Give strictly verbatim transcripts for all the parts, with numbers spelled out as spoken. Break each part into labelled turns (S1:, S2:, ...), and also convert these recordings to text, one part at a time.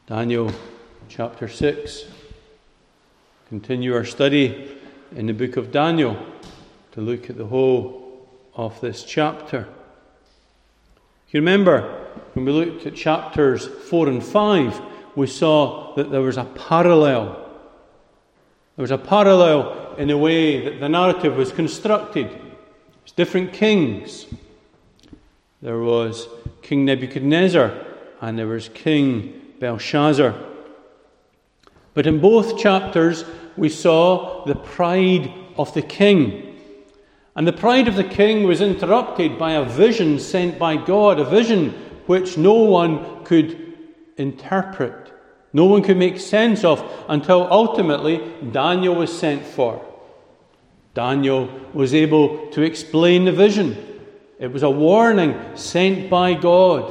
S1: Daniel chapter six. Continue our study in the book of Daniel to look at the whole of this chapter. You remember, when we looked at chapters four and five, we saw that there was a parallel. There was a parallel in the way that the narrative was constructed. It's different kings. There was King Nebuchadnezzar and there was King Belshazzar. But in both chapters, we saw the pride of the king. And the pride of the king was interrupted by a vision sent by God, a vision which no one could interpret, no one could make sense of, until ultimately Daniel was sent for. Daniel was able to explain the vision. It was a warning sent by God.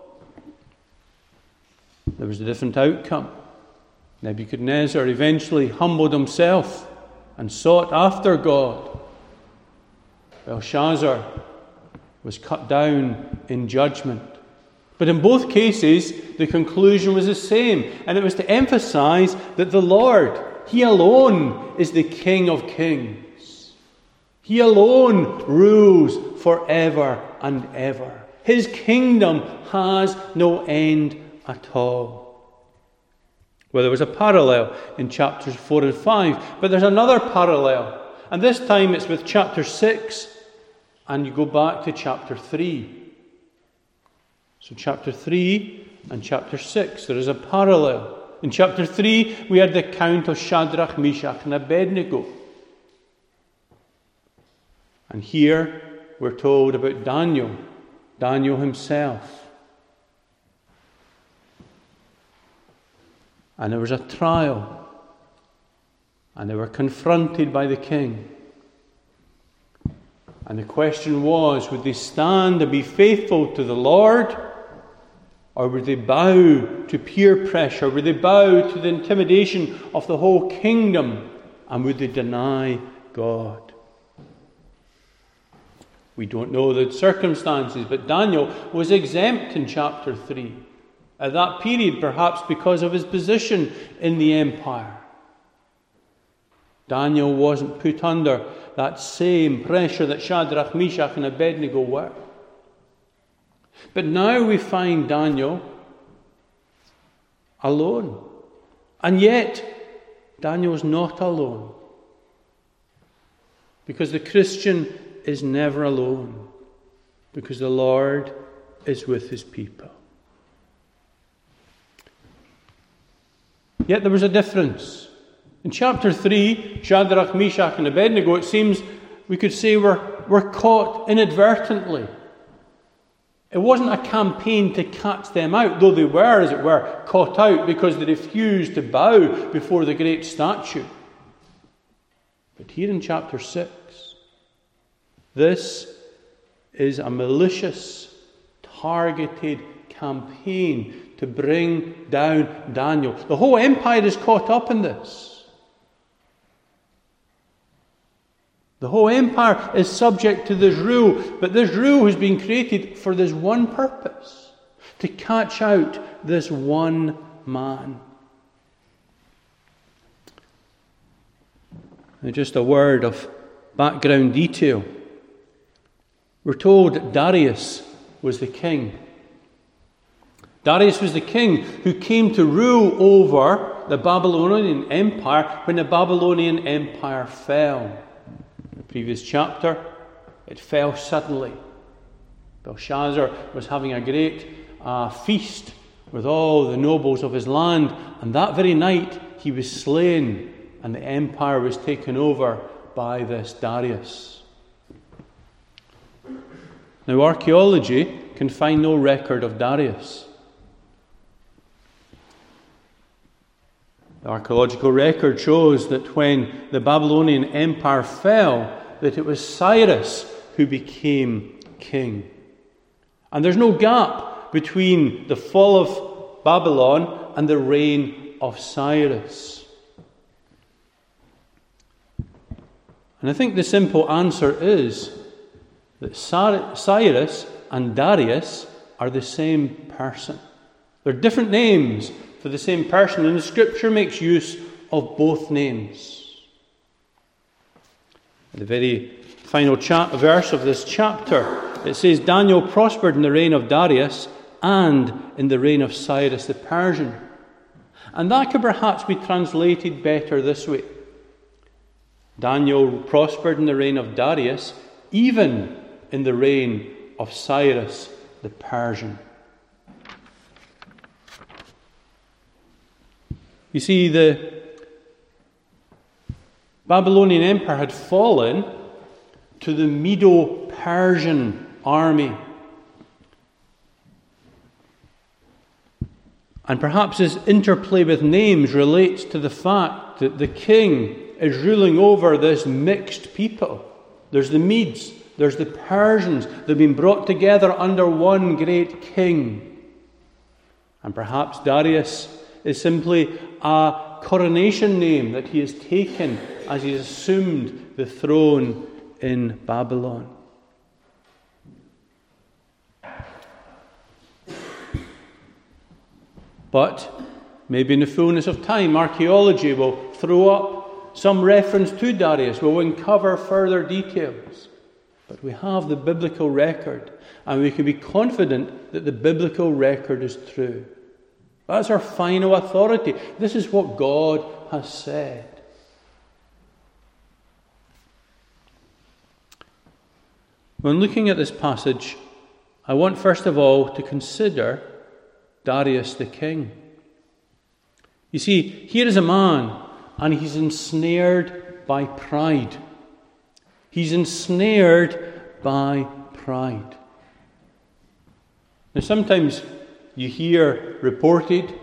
S1: There was a different outcome. Nebuchadnezzar eventually humbled himself and sought after God. Belshazzar was cut down in judgment. But in both cases, the conclusion was the same, and it was to emphasize that the Lord, He alone, is the King of kings. He alone rules forever and ever. His kingdom has no end at all. Well, there was a parallel in chapters four and five, but there's another parallel, and this time it's with chapter six, and you go back to chapter three. So chapter three and chapter six, there is a parallel. In chapter three, we had the account of Shadrach, Meshach, and Abednego. And here we're told about Daniel, Daniel himself. And there was a trial, and they were confronted by the king. And the question was, would they stand and be faithful to the Lord, or would they bow to peer pressure? Would they bow to the intimidation of the whole kingdom, and would they deny God? We don't know the circumstances, but Daniel was exempt in chapter three. At that period, perhaps because of his position in the empire. Daniel wasn't put under that same pressure that Shadrach, Meshach, and Abednego were. But now we find Daniel alone. And yet, Daniel's not alone. Because the Christian is never alone. Because the Lord is with his people. Yet there was a difference. In chapter three, Shadrach, Meshach, and Abednego, it seems we could say were, were caught inadvertently. It wasn't a campaign to catch them out, though they were, as it were, caught out because they refused to bow before the great statue. But here in chapter six, this is a malicious, targeted campaign to bring down Daniel. The whole empire is caught up in this. The whole empire is subject to this rule, but this rule has been created for this one purpose, to catch out this one man. Now, just a word of background detail. We're told that Darius was the king. Darius was the king who came to rule over the Babylonian Empire when the Babylonian Empire fell. In the previous chapter, it fell suddenly. Belshazzar was having a great uh, feast with all the nobles of his land, and that very night he was slain, and the empire was taken over by this Darius. Now, archaeology can find no record of Darius. The archaeological record shows that when the Babylonian Empire fell, that it was Cyrus who became king. And there's no gap between the fall of Babylon and the reign of Cyrus. And I think the simple answer is that Cyrus and Darius are the same person. They're different names for the same person, and the Scripture makes use of both names. The very final cha- verse of this chapter, it says, Daniel prospered in the reign of Darius and in the reign of Cyrus the Persian. And that could perhaps be translated better this way. Daniel prospered in the reign of Darius, even in the reign of Cyrus the Persian. You see, the Babylonian Empire had fallen to the Medo-Persian army. And perhaps this interplay with names relates to the fact that the king is ruling over this mixed people. There's the Medes, there's the Persians. They've been brought together under one great king. And perhaps Darius is simply a coronation name that he has taken as he assumed the throne in Babylon. But maybe in the fullness of time, archaeology will throw up some reference to Darius. We'll uncover further details. But we have the biblical record, and we can be confident that the biblical record is true. That's our final authority. This is what God has said. When looking at this passage, I want first of all to consider Darius the king. You see, here is a man, and he's ensnared by pride. He's ensnared by pride. Now, sometimes you hear reported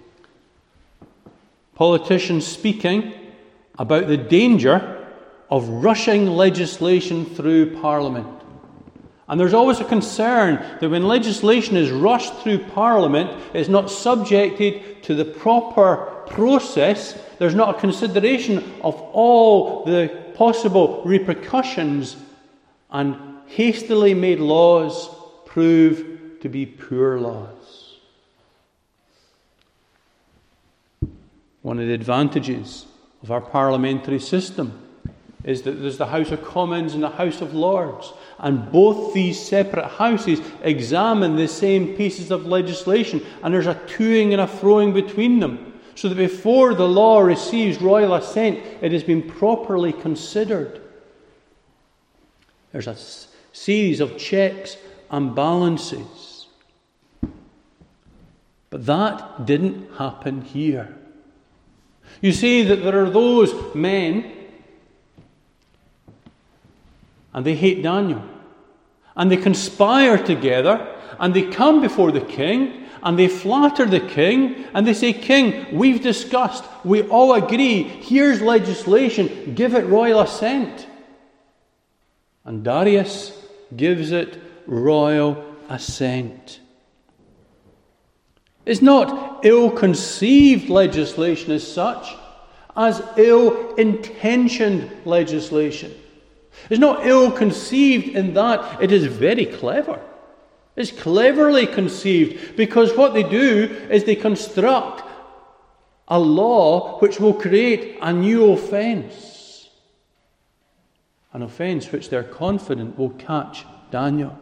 S1: politicians speaking about the danger of rushing legislation through Parliament. And there's always a concern that when legislation is rushed through Parliament, it's not subjected to the proper process. There's not a consideration of all the possible repercussions, and hastily made laws prove to be poor laws. One of the advantages of our parliamentary system is that there's the House of Commons and the House of Lords. And both these separate houses examine the same pieces of legislation. And there's a toing and a froing between them. So that before the law receives royal assent, it has been properly considered. There's a s- series of checks and balances. But that didn't happen here. You see that there are those men, and they hate Daniel. And they conspire together, and they come before the king, and they flatter the king, and they say, King, we've discussed, we all agree, here's legislation, give it royal assent. And Darius gives it royal assent. It's not ill-conceived legislation as such, as ill-intentioned legislation. It's not ill-conceived in that it is very clever. It's cleverly conceived, because what they do is they construct a law which will create a new offence. An offence which they're confident will catch Daniel.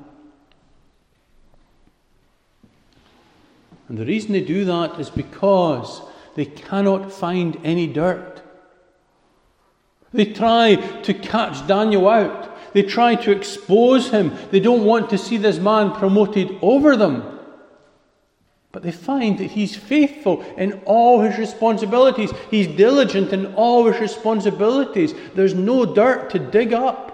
S1: And the reason they do that is because they cannot find any dirt. They try to catch Daniel out. They try to expose him. They don't want to see this man promoted over them. But they find that he's faithful in all his responsibilities. He's diligent in all his responsibilities. There's no dirt to dig up.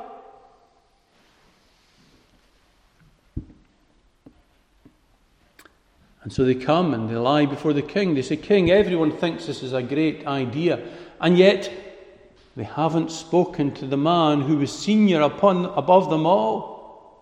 S1: And so they come and they lie before the king. They say, King, everyone thinks this is a great idea. And yet, they haven't spoken to the man who was senior upon, above them all.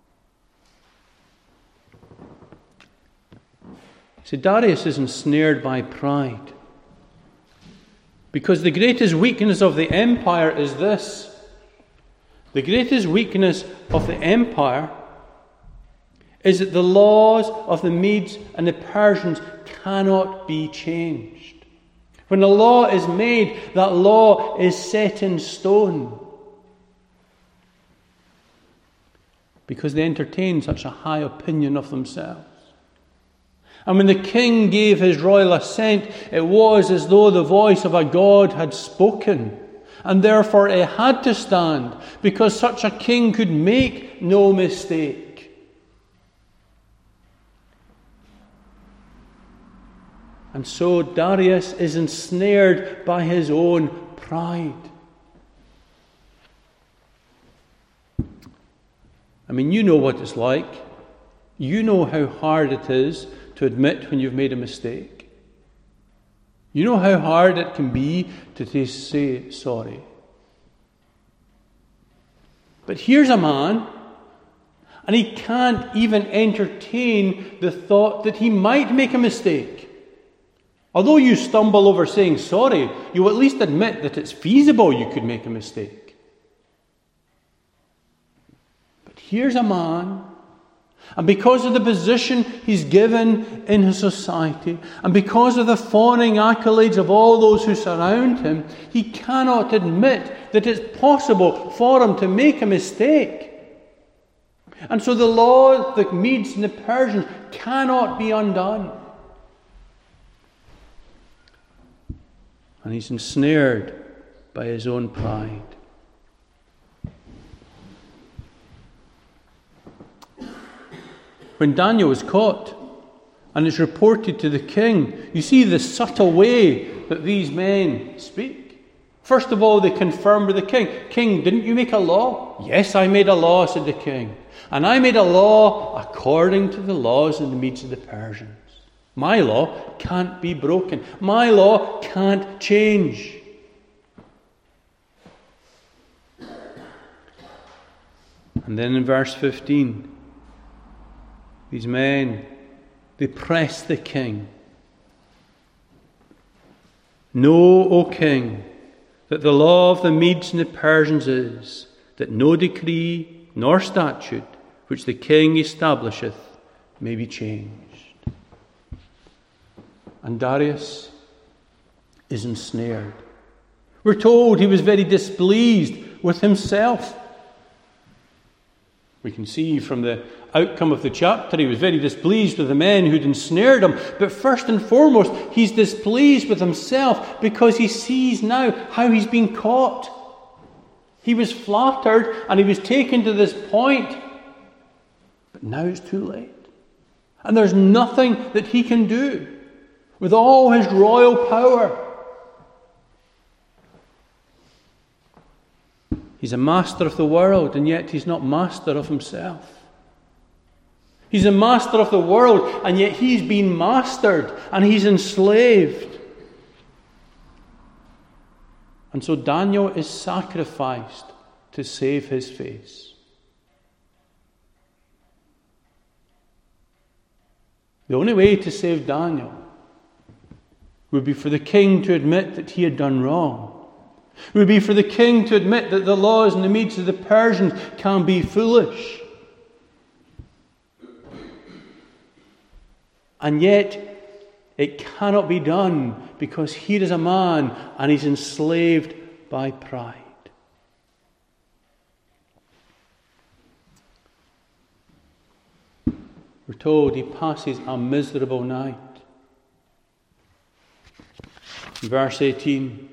S1: See, Darius is ensnared by pride. Because the greatest weakness of the empire is this. The greatest weakness of the empire is that the laws of the Medes and the Persians cannot be changed. When a law is made, that law is set in stone. Because they entertain such a high opinion of themselves. And when the king gave his royal assent, it was as though the voice of a god had spoken. And therefore it had to stand, because such a king could make no mistake. And so Darius is ensnared by his own pride. I mean, you know what it's like. You know how hard it is to admit when you've made a mistake. You know how hard it can be to say sorry. But here's a man, and he can't even entertain the thought that he might make a mistake. Although you stumble over saying sorry, you at least admit that it's feasible you could make a mistake. But here's a man, and because of the position he's given in his society, and because of the fawning accolades of all those who surround him, he cannot admit that it's possible for him to make a mistake. And so the law, the Medes and the Persians, cannot be undone. And he's ensnared by his own pride. When Daniel was caught and it's reported to the king, you see the subtle way that these men speak. First of all, they confirm with the king. King, didn't you make a law? Yes, I made a law, said the king. And I made a law according to the laws of the Medes and the Persians. My law can't be broken. My law can't change. And then in verse fifteen, these men, they press the king. Know, O king, that the law of the Medes and the Persians is that no decree nor statute which the king establisheth may be changed. And Darius is ensnared. We're told he was very displeased with himself. We can see from the outcome of the chapter he was very displeased with the men who'd ensnared him. But first and foremost, he's displeased with himself because he sees now how he's been caught. He was flattered and he was taken to this point. But now it's too late. And there's nothing that he can do. With all his royal power. He's a master of the world, and yet he's not master of himself. He's a master of the world, and yet he's been mastered, and he's enslaved. And so Daniel is sacrificed to save his face. The only way to save Daniel would be for the king to admit that he had done wrong. It would be for the king to admit that the laws and the Medes of the Persians can be foolish. And yet, it cannot be done because here is a man and he's enslaved by pride. We're told he passes a miserable night. In verse eighteen,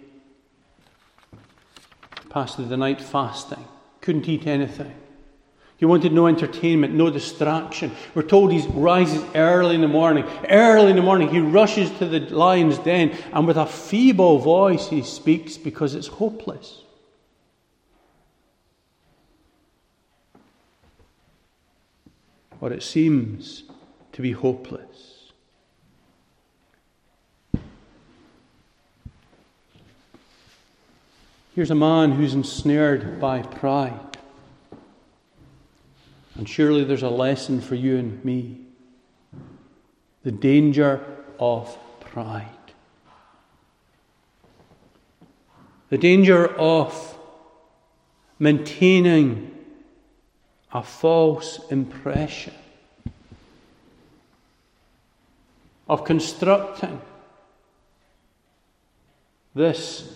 S1: he passed the night fasting, couldn't eat anything. He wanted no entertainment, no distraction. We're told he rises early in the morning. Early in the morning, he rushes to the lion's den, and with a feeble voice he speaks because it's hopeless. Or it seems to be hopeless. Here's a man who's ensnared by pride. And surely there's a lesson for you and me. The danger of pride. The danger of maintaining a false impression of constructing this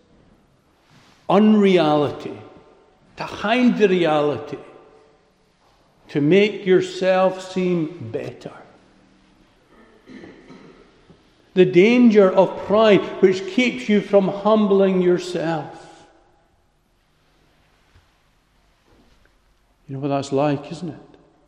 S1: unreality, to hide the reality, to make yourself seem better. The danger of pride which keeps you from humbling yourself. You know what that's like, isn't it?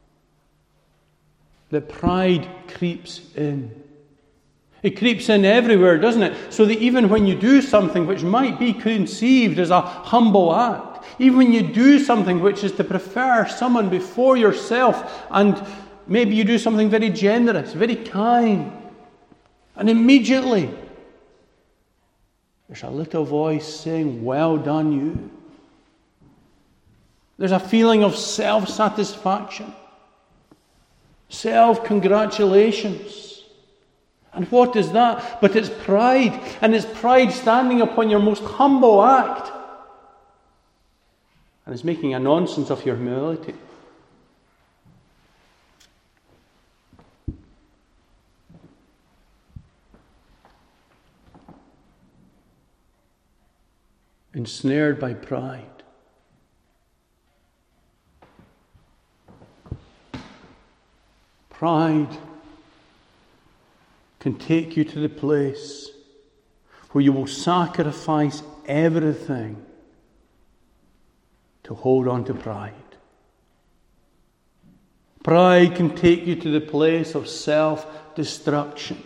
S1: That pride creeps in. It creeps in everywhere, doesn't it? So that even when you do something which might be conceived as a humble act, even when you do something which is to prefer someone before yourself, and maybe you do something very generous, very kind, and immediately there's a little voice saying, "Well done, you." There's a feeling of self-satisfaction, self-congratulations. And what is that? But it's pride. And it's pride standing upon your most humble act. And it's making a nonsense of your humility. Ensnared by pride. Pride can take you to the place where you will sacrifice everything to hold on to pride. Pride can take you to the place of self-destruction.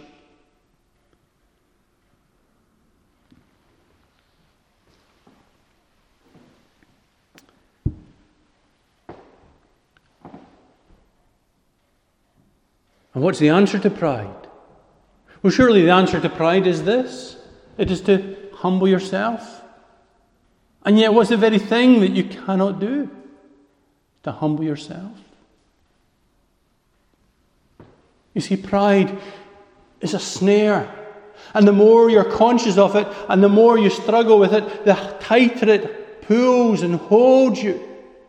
S1: And what's the answer to pride? Well, surely the answer to pride is this. It is to humble yourself. And yet what's the very thing that you cannot do? To humble yourself. You see, pride is a snare. And the more you're conscious of it, and the more you struggle with it, the tighter it pulls and holds you.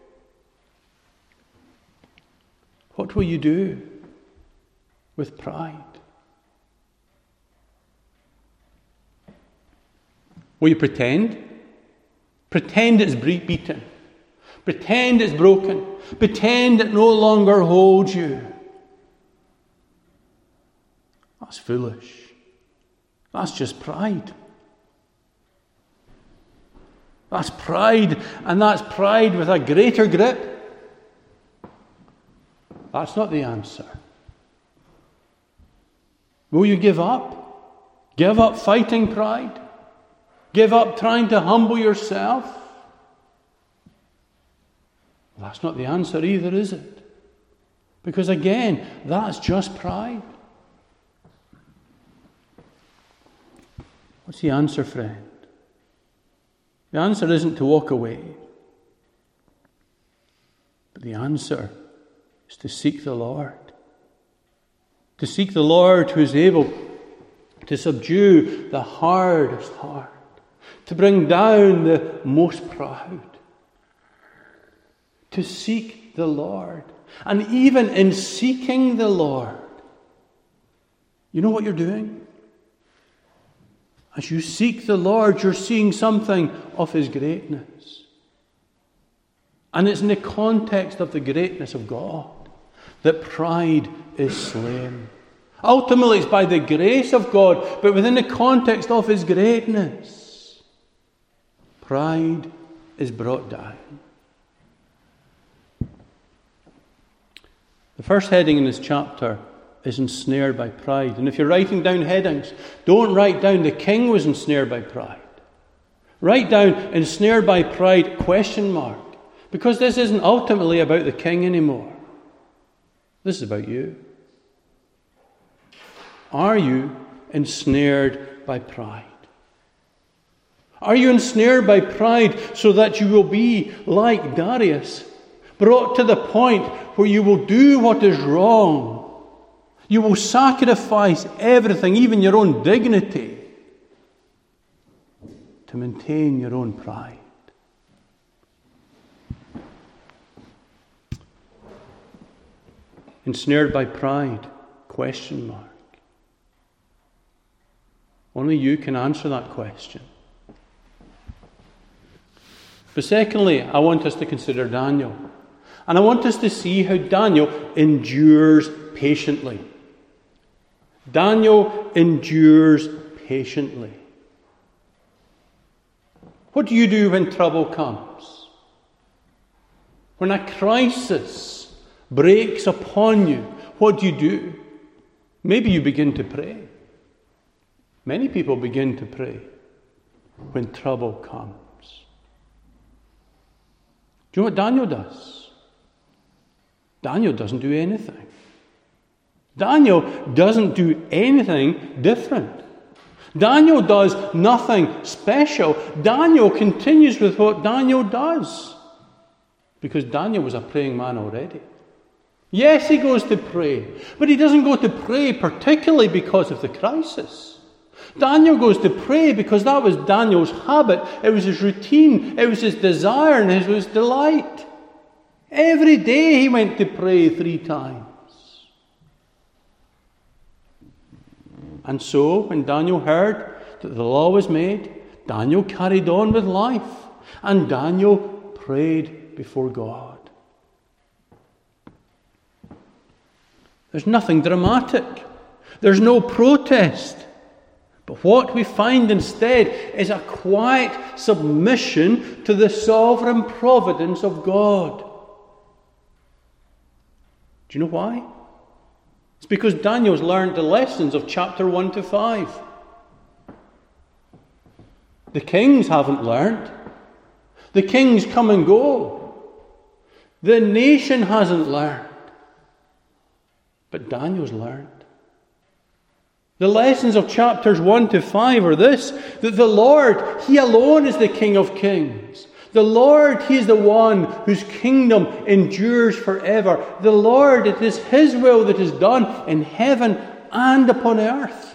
S1: What will you do with pride? Will you pretend? Pretend it's beaten. Pretend it's broken. Pretend it no longer holds you. That's foolish. That's just pride. That's pride, and that's pride with a greater grip. That's not the answer. Will you give up? Give up fighting pride? Give up trying to humble yourself? Well, that's not the answer either, is it? Because again, that's just pride. What's the answer, friend? The answer isn't to walk away. But the answer is to seek the Lord. To seek the Lord who is able to subdue the hardest heart. To bring down the most proud. To seek the Lord. And even in seeking the Lord, you know what you're doing? As you seek the Lord, you're seeing something of His greatness. And it's in the context of the greatness of God that pride is slain. Ultimately, it's by the grace of God, but within the context of His greatness, pride is brought down. The first heading in this chapter is ensnared by pride. And if you're writing down headings, don't write down the king was ensnared by pride. Write down ensnared by pride question mark. Because this isn't ultimately about the king anymore. This is about you. Are you ensnared by pride? Are you ensnared by pride so that you will be like Darius, brought to the point where you will do what is wrong? You will sacrifice everything, even your own dignity, to maintain your own pride. Ensnared by pride, question mark. Only you can answer that question. But secondly, I want us to consider Daniel. And I want us to see how Daniel endures patiently. Daniel endures patiently. What do you do when trouble comes? When a crisis breaks upon you, what do you do? Maybe you begin to pray. Many people begin to pray when trouble comes. Do you know what Daniel does? Daniel doesn't do anything. Daniel doesn't do anything different. Daniel does nothing special. Daniel continues with what Daniel does. Because Daniel was a praying man already. Yes, he goes to pray. But he doesn't go to pray particularly because of the crisis. Daniel goes to pray because that was Daniel's habit. It was his routine. It was his desire and it was his delight. Every day he went to pray three times. And so, when Daniel heard that the law was made, Daniel carried on with life. And Daniel prayed before God. There's nothing dramatic. There's no protest. But what we find instead is a quiet submission to the sovereign providence of God. Do you know why? It's because Daniel's learned the lessons of chapter one to five. The kings haven't learned. The kings come and go. The nation hasn't learned. But Daniel's learned. The lessons of chapters one to five are this, that the Lord, He alone is the King of kings. The Lord, He is the one whose kingdom endures forever. The Lord, it is His will that is done in heaven and upon earth.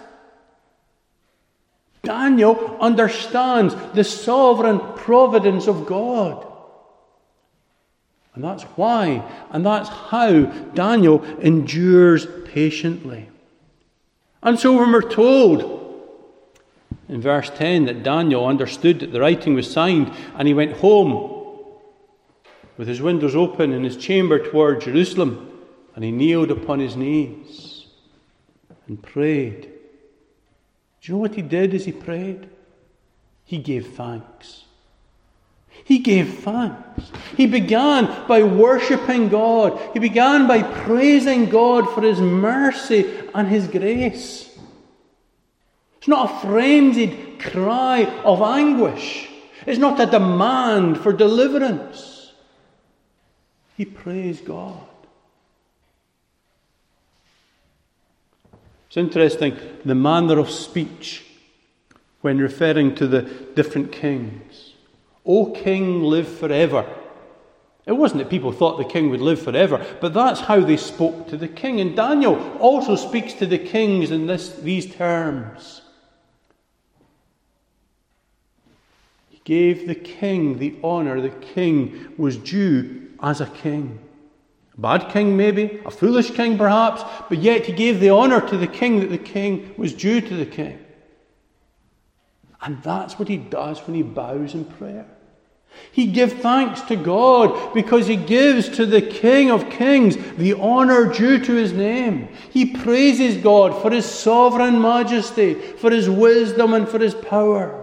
S1: Daniel understands the sovereign providence of God. And that's why, and that's how Daniel endures patiently. And so when we're told in verse ten that Daniel understood that the writing was signed and he went home with his windows open in his chamber toward Jerusalem and he kneeled upon his knees and prayed. Do you know what he did as he prayed? He gave thanks. He gave thanks. He began by worshipping God. He began by praising God for His mercy and His grace. It's not a frenzied cry of anguish. It's not a demand for deliverance. He praised God. It's interesting, the manner of speech when referring to the different kings. O king, live forever. It wasn't that people thought the king would live forever, but that's how they spoke to the king. And Daniel also speaks to the kings in this, these terms. He gave the king the honour the king was due as a king. A bad king maybe, a foolish king perhaps, but yet he gave the honour to the king that the king was due to the king. And that's what he does when he bows in prayer. He gives thanks to God because He gives to the King of Kings the honour due to His name. He praises God for His sovereign majesty, for His wisdom and for His power.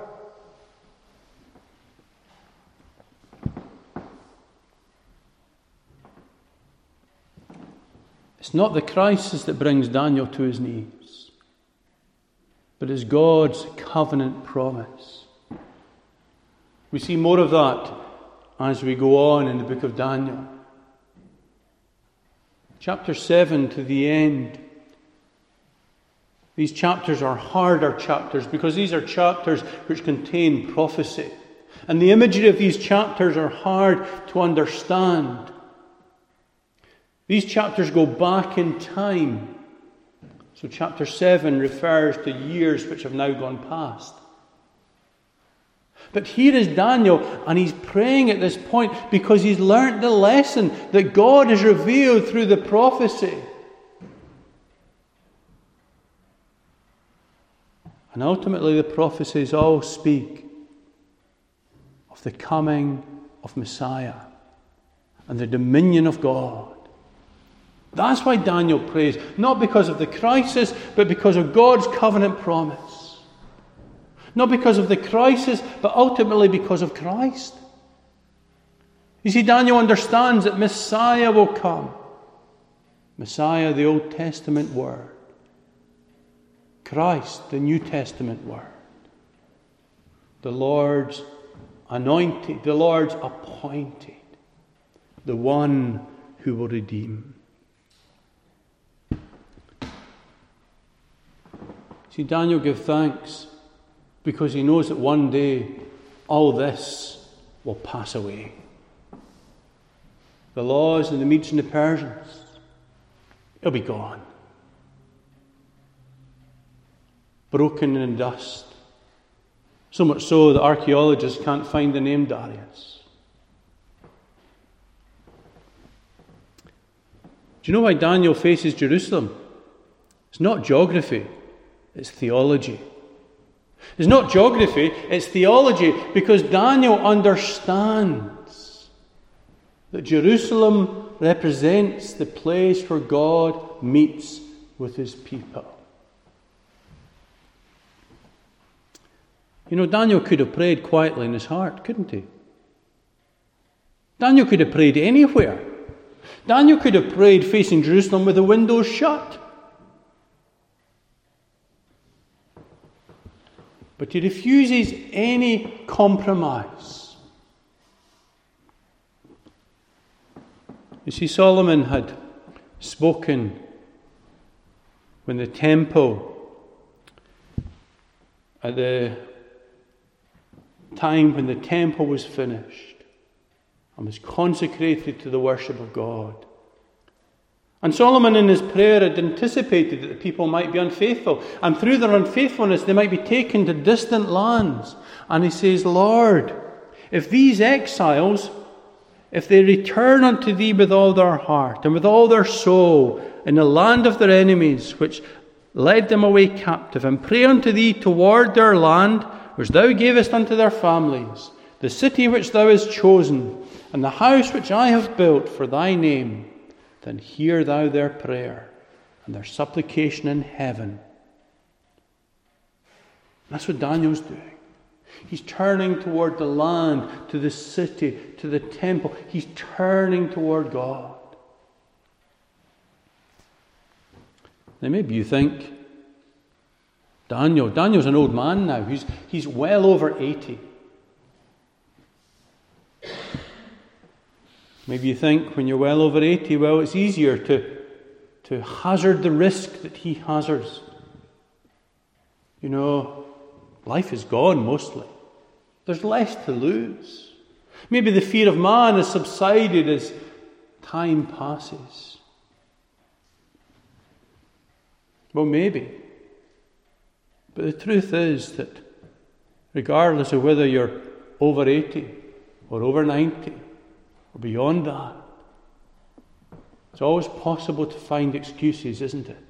S1: It's not the crisis that brings Daniel to his knees, but it's God's covenant promise. We see more of that as we go on in the book of Daniel. Chapter seven to the end. These chapters are harder chapters because these are chapters which contain prophecy. And the imagery of these chapters are hard to understand. These chapters go back in time. So chapter seven refers to years which have now gone past. But here is Daniel, and he's praying at this point because he's learnt the lesson that God has revealed through the prophecy. And ultimately the prophecies all speak of the coming of Messiah and the dominion of God. That's why Daniel prays, not because of the crisis, but because of God's covenant promise. Not because of the crisis, but ultimately because of Christ. You see, Daniel understands that Messiah will come. Messiah, the Old Testament word. Christ, the New Testament word. The Lord's anointed, the Lord's appointed. The one who will redeem. See, Daniel gives thanks because he knows that one day all this will pass away. The laws and the Medes and the Persians, it'll be gone. Broken in dust. So much so that archaeologists can't find the name Darius. Do you know why Daniel faces Jerusalem? It's not geography, it's theology. It's not geography, it's theology, because Daniel understands that Jerusalem represents the place where God meets with his people. You know, Daniel could have prayed quietly in his heart, couldn't he? Daniel could have prayed anywhere. Daniel could have prayed facing Jerusalem with the windows shut. But he refuses any compromise. You see, Solomon had spoken when the temple, at the time when the temple was finished and was consecrated to the worship of God. And Solomon in his prayer had anticipated that the people might be unfaithful, and through their unfaithfulness they might be taken to distant lands. And he says, Lord, if these exiles, if they return unto thee with all their heart and with all their soul in the land of their enemies, which led them away captive, and pray unto thee toward their land, which thou gavest unto their families, the city which thou hast chosen, and the house which I have built for thy name, then hear thou their prayer and their supplication in heaven. That's what Daniel's doing. He's turning toward the land, to the city, to the temple. He's turning toward God. Now maybe you think, Daniel, Daniel's an old man now. He's, he's well over eighty. Maybe you think when you're well over eighty, well, it's easier to, to hazard the risk that he hazards. You know, life is gone mostly. There's less to lose. Maybe the fear of man has subsided as time passes. Well, maybe. But the truth is that regardless of whether you're over eighty or over ninety, or beyond that, it's always possible to find excuses, isn't it?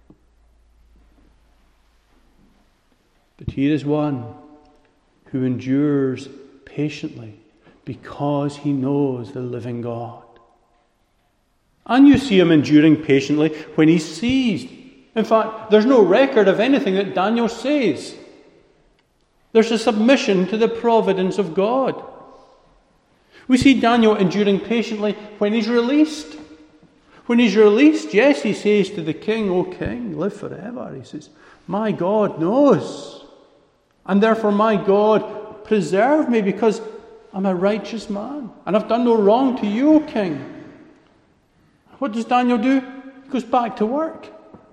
S1: But here is one who endures patiently because he knows the living God. And you see him enduring patiently when he's seized. In fact, there's no record of anything that Daniel says. There's a submission to the providence of God. We see Daniel enduring patiently when he's released. When he's released, yes, he says to the king, O king, live forever. He says, my God knows. And therefore my God preserve me because I'm a righteous man. And I've done no wrong to you, O king. What does Daniel do? He goes back to work.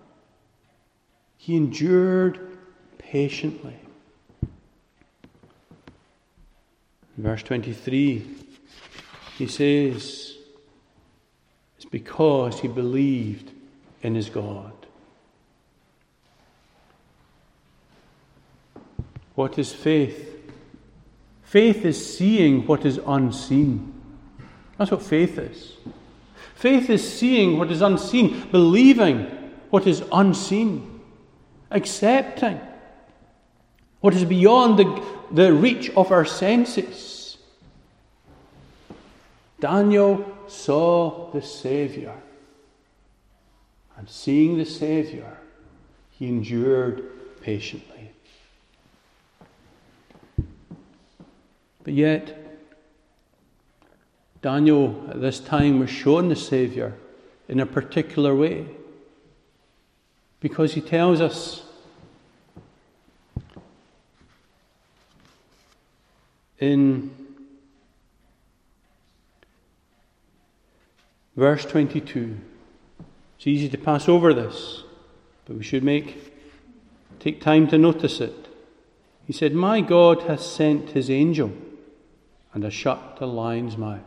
S1: He endured patiently. In verse twenty-three, he says, it's because he believed in his God. What is faith? Faith is seeing what is unseen. That's what faith is. Faith is seeing what is unseen, believing what is unseen, accepting what is beyond the, the reach of our senses. Daniel saw the Saviour. And seeing the Saviour, he endured patiently. But yet, Daniel at this time was shown the Saviour in a particular way. Because he tells us in verse twenty-two. It's easy to pass over this, but we should make take time to notice it. He said, "My God hath sent his angel and has shut the lions' mouths."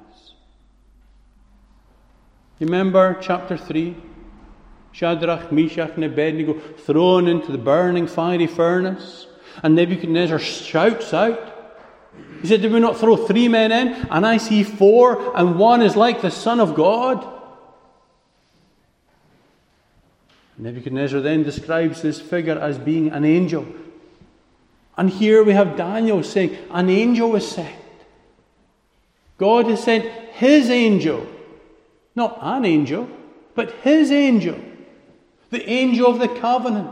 S1: Remember chapter three? Shadrach, Meshach, and Abednego thrown into the burning fiery furnace, and Nebuchadnezzar shouts out. He said, "Did we not throw three men in? And I see four, and one is like the Son of God." Nebuchadnezzar then describes this figure as being an angel. And here we have Daniel saying, an angel was sent. God has sent his angel. Not an angel, but his angel. The angel of the covenant.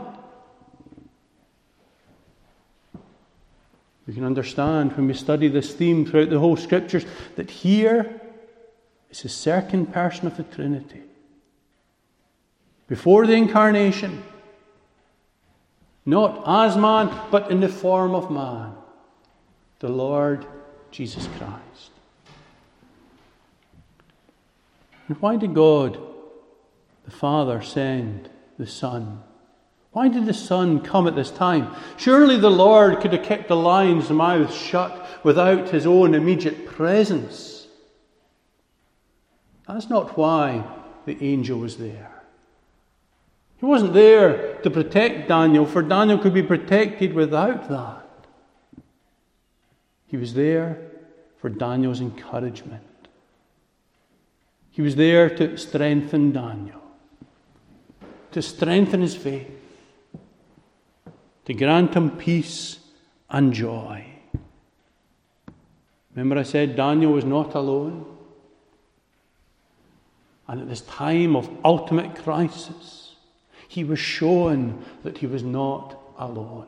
S1: We can understand when we study this theme throughout the whole Scriptures that here is the second person of the Trinity. Before the incarnation, not as man, but in the form of man, the Lord Jesus Christ. And why did God, the Father, send the Son? Why did the Son come at this time? Surely the Lord could have kept the lion's mouth shut without his own immediate presence. That's not why the angel was there. He wasn't there to protect Daniel, for Daniel could be protected without that. He was there for Daniel's encouragement. He was there to strengthen Daniel, to strengthen his faith, to grant him peace and joy. Remember I said Daniel was not alone? And at this time of ultimate crisis, he was shown that he was not alone.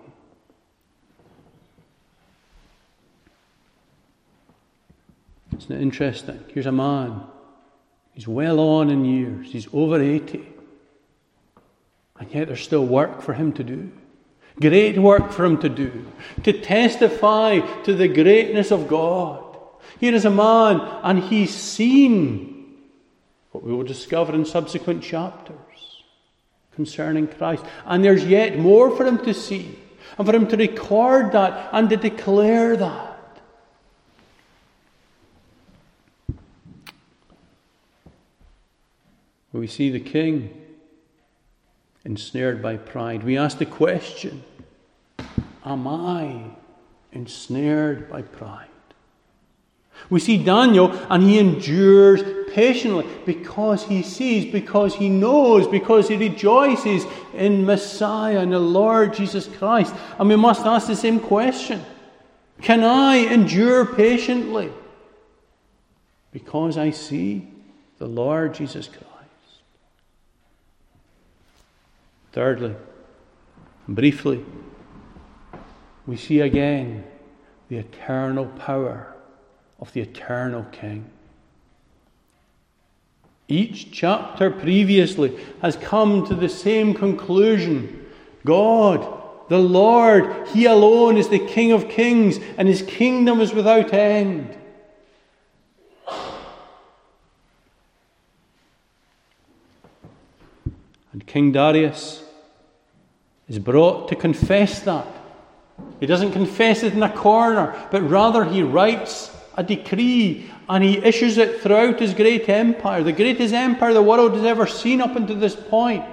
S1: Isn't it interesting? Here's a man. He's well on in years. He's over eighty. And yet there's still work for him to do. Great work for him to do. To testify to the greatness of God. Here is a man, and he's seen what we will discover in subsequent chapters concerning Christ. And there's yet more for him to see. And for him to record that and to declare that. We see the king ensnared by pride. We ask the question, am I ensnared by pride? We see Daniel, and he endures patiently because he sees, because he knows, because he rejoices in Messiah and the Lord Jesus Christ. And we must ask the same question. Can I endure patiently because I see the Lord Jesus Christ? Thirdly, briefly, we see again the eternal power of the eternal King. Each chapter previously has come to the same conclusion. God, the Lord, He alone is the King of kings, and His kingdom is without end. And King Darius is brought to confess that. He doesn't confess it in a corner, but rather he writes a decree and he issues it throughout his great empire, the greatest empire the world has ever seen up until this point.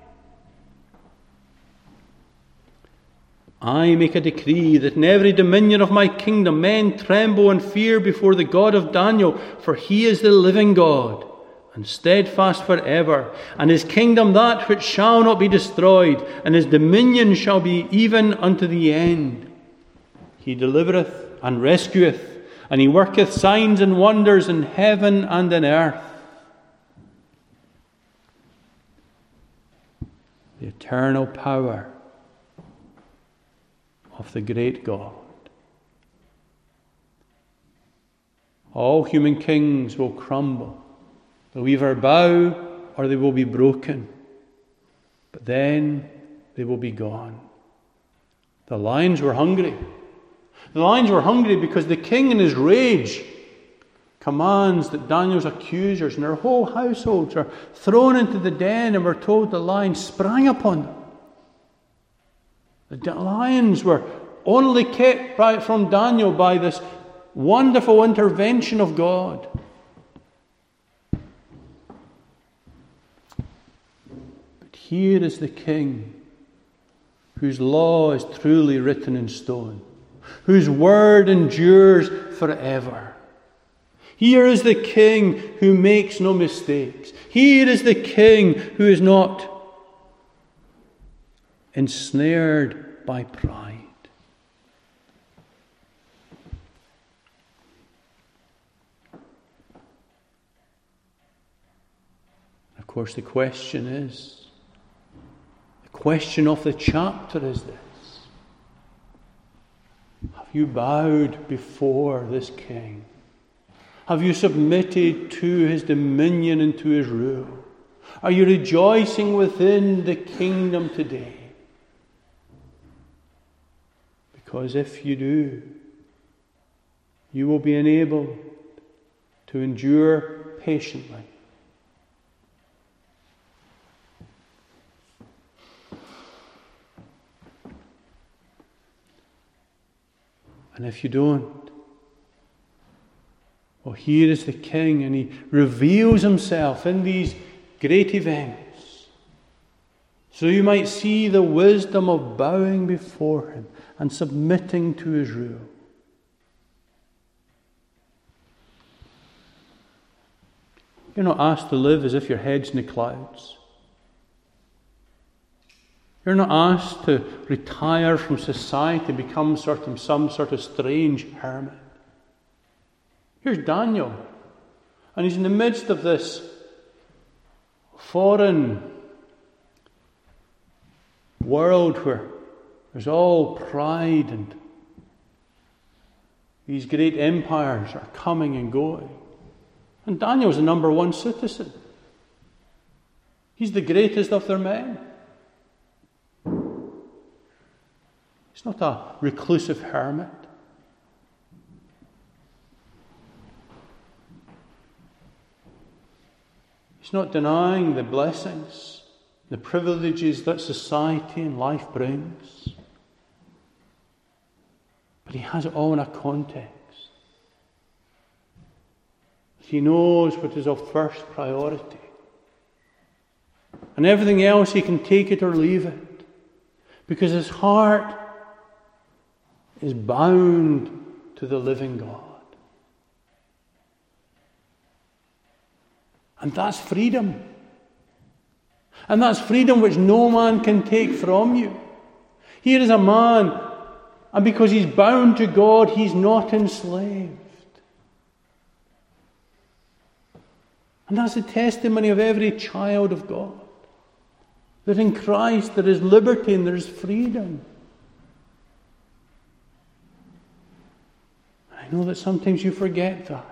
S1: I make a decree that in every dominion of my kingdom men tremble and fear before the God of Daniel, for He is the living God, and steadfast forever, and His kingdom that which shall not be destroyed, and His dominion shall be even unto the end. He delivereth and rescueth, and he worketh signs and wonders in heaven and in earth. The eternal power of the great God. All human kings will crumble. They'll either bow or they will be broken. But then they will be gone. The lions were hungry. The lions were hungry because the king in his rage commands that Daniel's accusers and their whole households are thrown into the den, and we're told the lions sprang upon them. The lions were only kept by, from Daniel by this wonderful intervention of God. But here is the king whose law is truly written in stone, whose word endures forever. Here is the king who makes no mistakes. Here is the king who is not ensnared by pride. Of course, the question is, the question of the chapter is this: have you bowed before this king? Have you submitted to his dominion and to his rule? Are you rejoicing within the kingdom today? Because if you do, you will be enabled to endure patiently. And if you don't, well, here is the king, and he reveals himself in these great events, so you might see the wisdom of bowing before him and submitting to his rule. You're not asked to live as if your head's in the clouds. You're not asked to retire from society and become sort of some sort of strange hermit. Here's Daniel, and he's in the midst of this foreign world where there's all pride and these great empires are coming and going. And Daniel's the number one citizen. He's the greatest of their men. He's not a reclusive hermit. He's not denying the blessings, the privileges that society and life brings. But he has it all in a context. He knows what is of first priority. And everything else he can take it or leave it. Because his heart is bound to the living God. And that's freedom. And that's freedom which no man can take from you. Here is a man, and because he's bound to God, he's not enslaved. And that's the testimony of every child of God. That in Christ there is liberty and there is freedom. I know that sometimes you forget that.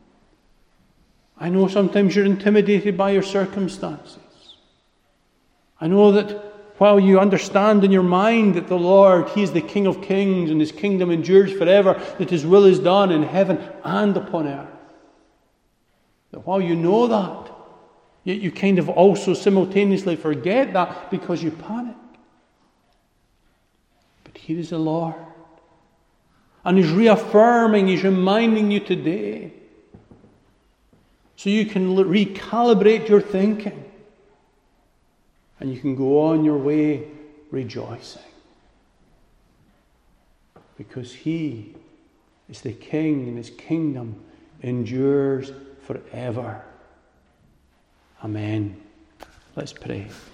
S1: I know sometimes you're intimidated by your circumstances. I know that while you understand in your mind that the Lord, He is the King of Kings and His kingdom endures forever, that His will is done in heaven and upon earth. That while you know that, yet you kind of also simultaneously forget that because you panic. But here is the Lord. And He's reaffirming, He's reminding you today, so you can recalibrate your thinking. And you can go on your way rejoicing. Because He is the King and His kingdom endures forever. Amen. Let's pray.